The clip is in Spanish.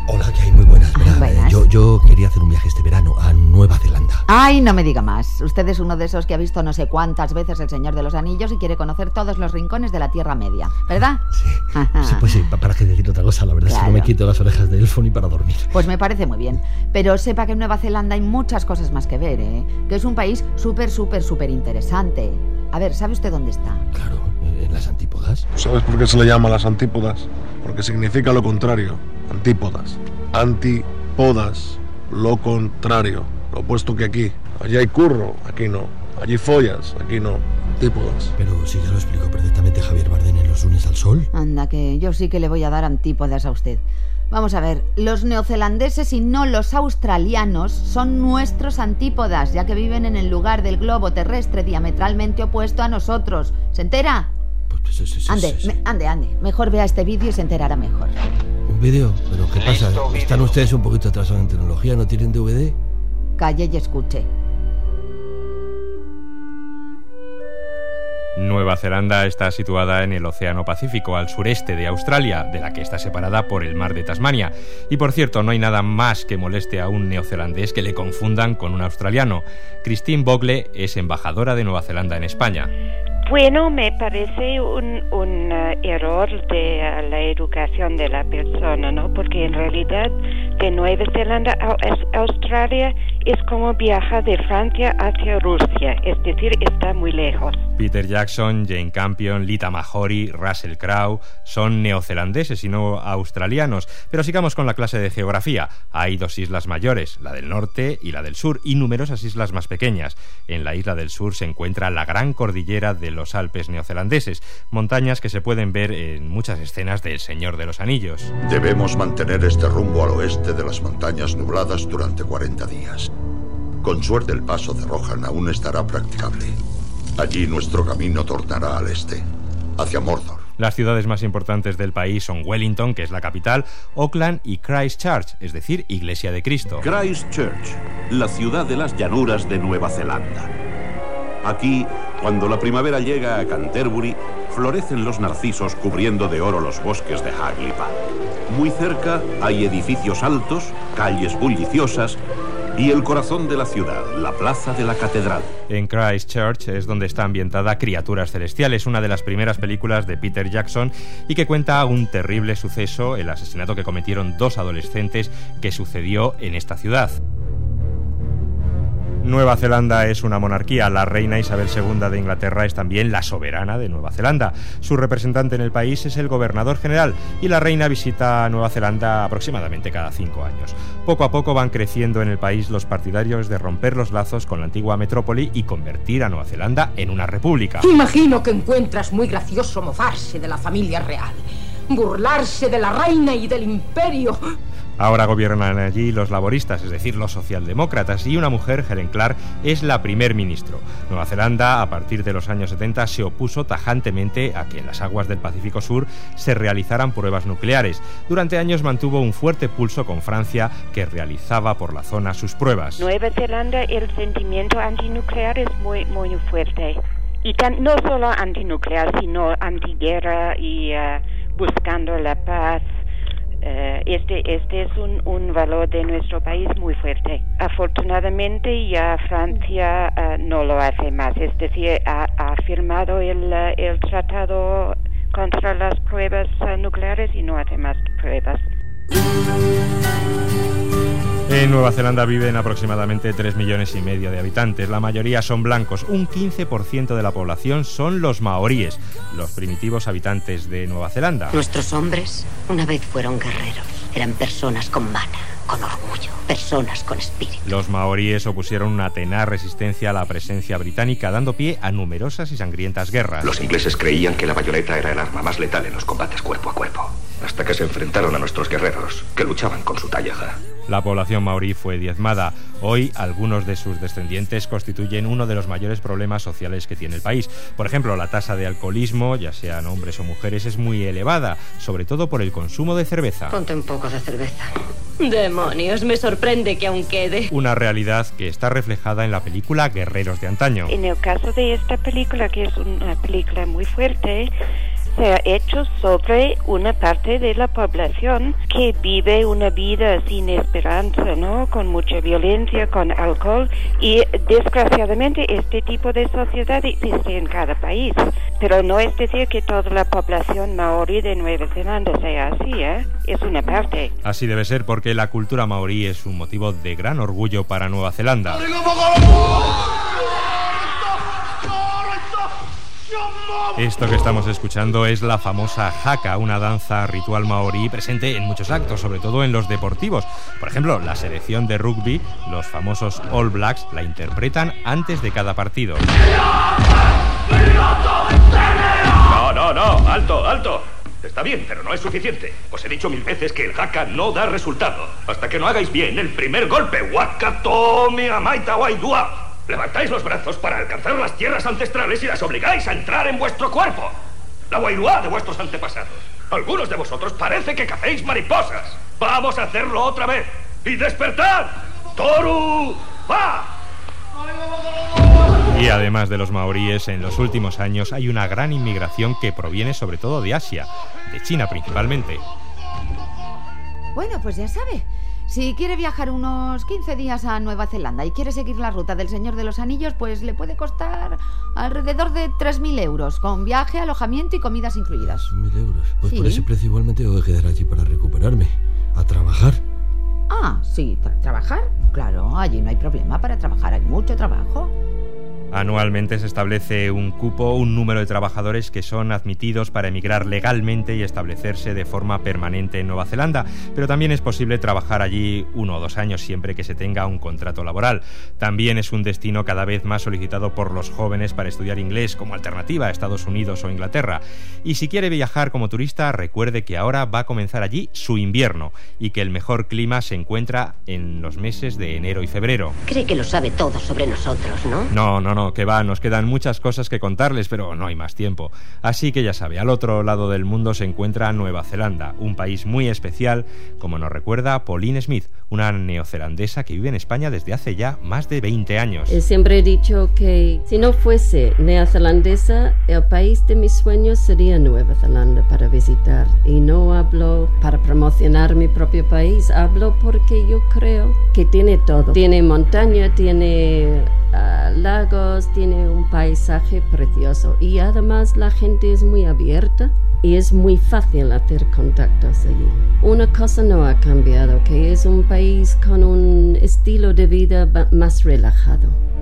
Hola, ¿qué hay? Muy buenas. Verá, Buenas. Yo quería hacer un viaje este verano a Nueva Zelanda. Ay, no me diga más. Usted es uno de esos que ha visto no sé cuántas veces El Señor de los Anillos y quiere conocer todos los rincones de la Tierra Media, ¿verdad? Sí, pues sí, ¿para qué decir otra cosa? La verdad es que no me quito las orejas de elfo ni para dormir. Pues me parece muy bien. Pero sepa que en Nueva Zelanda hay muchas cosas más que ver, ¿eh? Que es un país súper interesante. A ver, ¿sabe usted dónde está? Claro, en las antípodas. ¿Sabes por qué se le llama las antípodas? Porque significa lo contrario. Antípodas. Antípodas. Lo contrario. Lo opuesto que aquí. Allí hay curro, aquí no. Allí follas, aquí no. Antípodas. Pero si ya lo explicó perfectamente Javier Bardem en Los lunes al sol. Anda, que yo sí que le voy a dar antípodas a usted. Vamos a ver, los neozelandeses y no los australianos son nuestros antípodas, ya que viven en el lugar del globo terrestre diametralmente opuesto a nosotros. ¿Se entera? Pues sí. Ande. Mejor vea este vídeo y se enterará mejor. ¿Un vídeo? ¿Pero qué pasa? ¿Están ustedes un poquito atrasados en tecnología? ¿No tienen DVD? Calle y escuche. Nueva Zelanda está situada en el Océano Pacífico, al sureste de Australia, de la que está separada por el mar de Tasmania. Y por cierto, no hay nada más que moleste a un neozelandés que le confundan con un australiano. Christine Bogle es embajadora de Nueva Zelanda en España. Bueno, me parece un error de la educación de la persona, ¿no? Porque en realidad de Nueva Zelanda a Australia es como viajar de Francia hacia Rusia, es decir, está muy lejos. Peter Jackson, Jane Campion, Lita Mahori, Russell Crowe son neozelandeses y no australianos. Pero sigamos con la clase de geografía. Hay dos islas mayores, la del norte y la del sur, y numerosas islas más pequeñas. En la isla del sur se encuentra la gran cordillera de los Alpes neozelandeses, montañas que se pueden ver en muchas escenas de El Señor de los Anillos. Debemos mantener este rumbo al oeste de las montañas nubladas durante 40 días. Con suerte el paso de Rohan aún estará practicable. Allí nuestro camino tornará al este, hacia Mordor. Las ciudades más importantes del país son Wellington, que es la capital, Auckland y Christchurch, es decir, Iglesia de Cristo. Christchurch, la ciudad de las llanuras de Nueva Zelanda. Aquí, cuando la primavera llega a Canterbury, florecen los narcisos cubriendo de oro los bosques de Hagley Park. Muy cerca hay edificios altos, calles bulliciosas y el corazón de la ciudad, la plaza de la catedral. En Christchurch es donde está ambientada Criaturas Celestiales, una de las primeras películas de Peter Jackson y que cuenta un terrible suceso, el asesinato que cometieron 2 adolescentes que sucedió en esta ciudad. Nueva Zelanda es una monarquía. La reina Isabel II de Inglaterra es también la soberana de Nueva Zelanda. Su representante en el país es el gobernador general y la reina visita Nueva Zelanda aproximadamente cada 5 años. Poco a poco van creciendo en el país los partidarios de romper los lazos con la antigua metrópoli y convertir a Nueva Zelanda en una república. Imagino que encuentras muy gracioso mofarse de la familia real, burlarse de la reina y del imperio. Ahora gobiernan allí los laboristas, es decir, los socialdemócratas, y una mujer, Helen Clark, es la primer ministro. Nueva Zelanda, a partir de los años 70, se opuso tajantemente a que en las aguas del Pacífico Sur se realizaran pruebas nucleares. Durante años mantuvo un fuerte pulso con Francia, que realizaba por la zona sus pruebas. Nueva Zelanda, el sentimiento antinuclear es muy fuerte. Y no solo antinuclear, sino antiguerra y buscando la paz. Este es un valor de nuestro país muy fuerte. Afortunadamente ya Francia no lo hace más, es decir, ha firmado el tratado contra las pruebas nucleares y no hace más pruebas. En Nueva Zelanda viven aproximadamente 3,5 millones de habitantes. La mayoría son blancos. Un 15% de la población son los maoríes, los primitivos habitantes de Nueva Zelanda. Nuestros hombres una vez fueron guerreros. Eran personas con mana, con orgullo, personas con espíritu. Los maoríes opusieron una tenaz resistencia a la presencia británica, dando pie a numerosas y sangrientas guerras. Los ingleses creían que la bayoneta era el arma más letal en los combates cuerpo a cuerpo, hasta que se enfrentaron a nuestros guerreros, que luchaban con su tallaja. La población maorí fue diezmada. Hoy, algunos de sus descendientes constituyen uno de los mayores problemas sociales que tiene el país. Por ejemplo, la tasa de alcoholismo, ya sean hombres o mujeres, es muy elevada, sobre todo por el consumo de cerveza. Ponte un poco de cerveza. Demonios, me sorprende que aún quede. Una realidad que está reflejada en la película Guerreros de Antaño. En el caso de esta película, que es una película muy fuerte, se ha hecho sobre una parte de la población que vive una vida sin esperanza, ¿no? Con mucha violencia, con alcohol, y desgraciadamente este tipo de sociedad existe en cada país. Pero no es decir que toda la población maorí de Nueva Zelanda sea así, ¿eh? Es una parte. Así debe ser, porque la cultura maorí es un motivo de gran orgullo para Nueva Zelanda. Esto que estamos escuchando es la famosa haka, una danza ritual maorí presente en muchos actos, sobre todo en los deportivos. Por ejemplo, la selección de rugby, los famosos All Blacks, la interpretan antes de cada partido. No, alto. Está bien, pero no es suficiente. Os he dicho 1000 veces que el haka no da resultado hasta que no hagáis bien el primer golpe. Wakatomi amaita waidua. Levantáis los brazos para alcanzar las tierras ancestrales y las obligáis a entrar en vuestro cuerpo. La wairua de vuestros antepasados. Algunos de vosotros parece que cacéis mariposas. Vamos a hacerlo otra vez. ¡Y despertad! ¡Toru! ¡Va! Y además de los maoríes, en los últimos años hay una gran inmigración que proviene sobre todo de Asia, de China principalmente. Bueno, pues ya sabe. Si quiere viajar unos 15 días a Nueva Zelanda y quiere seguir la ruta del Señor de los Anillos, pues le puede costar alrededor de 3.000 euros, con viaje, alojamiento y comidas incluidas. 3.000 euros. Pues sí. Por ese precio igualmente tengo que quedar allí para recuperarme. A trabajar. Ah, sí, ¿trabajar? Claro, allí no hay problema para trabajar, hay mucho trabajo. Anualmente se establece un cupo, un número de trabajadores que son admitidos para emigrar legalmente y establecerse de forma permanente en Nueva Zelanda, pero también es posible trabajar allí 1 o 2 años siempre que se tenga un contrato laboral. También es un destino cada vez más solicitado por los jóvenes para estudiar inglés como alternativa a Estados Unidos o Inglaterra. Y si quiere viajar como turista, recuerde que ahora va a comenzar allí su invierno y que el mejor clima se encuentra en los meses de enero y febrero. Cree que lo sabe todo sobre nosotros, ¿no? No, que va, nos quedan muchas cosas que contarles, pero no hay más tiempo. Así que ya sabe, al otro lado del mundo se encuentra Nueva Zelanda, un país muy especial, como nos recuerda Pauline Smith, una neozelandesa que vive en España desde hace ya más de 20 años. Siempre he dicho que si no fuese neozelandesa, el país de mis sueños sería Nueva Zelanda para visitar. Y no hablo para promocionar mi propio país, hablo porque yo creo que tiene todo. Tiene montaña, tiene lagos, tiene un paisaje precioso y además la gente es muy abierta y es muy fácil hacer contactos allí. Una cosa no ha cambiado, que es un país con un estilo de vida más relajado.